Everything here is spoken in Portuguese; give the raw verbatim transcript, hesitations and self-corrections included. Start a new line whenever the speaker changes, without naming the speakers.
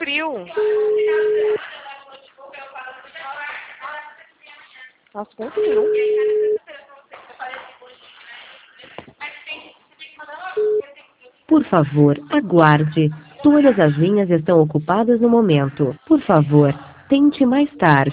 frio. Nossa, com frio.
Por favor, aguarde. Todas as linhas estão ocupadas no momento. Por favor, tente mais tarde.